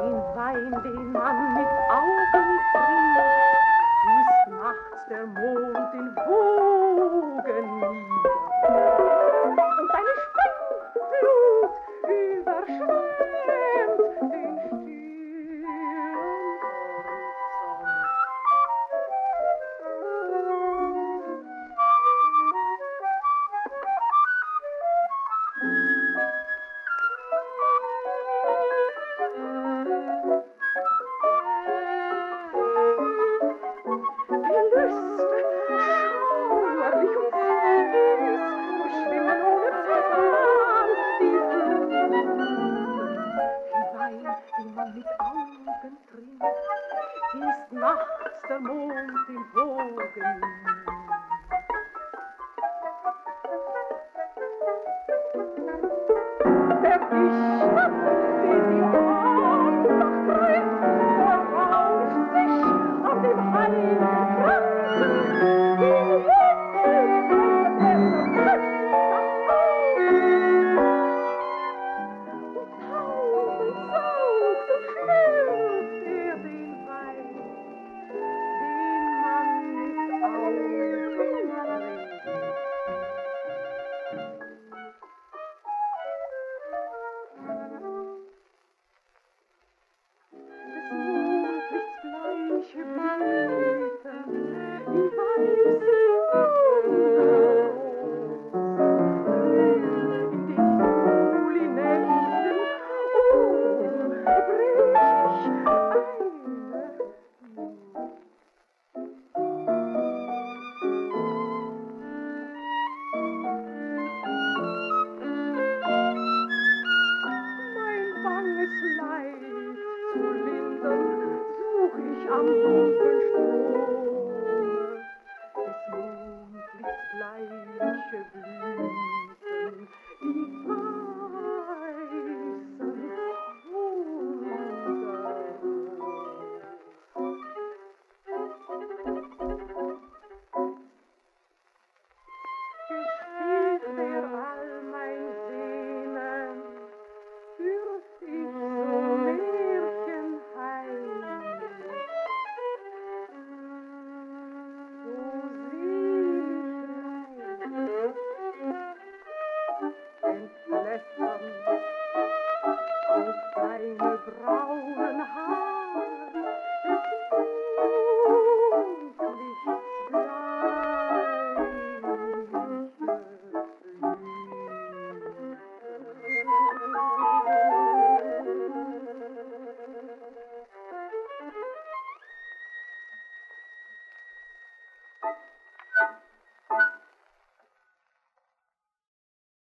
Den Wein, den man mit Augen trinkt, gießt nachts der Mond in Wogen nieder. Und seine Springglut überschwemmt den stillen Horizont. Gelüste, schauerlich und süß, verschwimmen ohne Zahn die Fluten. Den Wein, den man mit Augen trinkt, gießt nachts der Mond in Wogen. Der Dichter, den die Andacht treibt, verrauscht sich auf dem heiligen Kranken, den Wechsel der und tausend saugt und schlürft den Wein, den man mit Augen trinkt. Bleiche Blüten, die weiße Wunderrosen, in den Julinächten, brech ich mein banges Leid zu lindern, such ich am dunklen Strome des Mondlichts bleiche Blüten, die weißen Gestillt wär all mein Sehnen, dürft ich so märchenheimlich, so selig entblättern auf deine braunen Haare.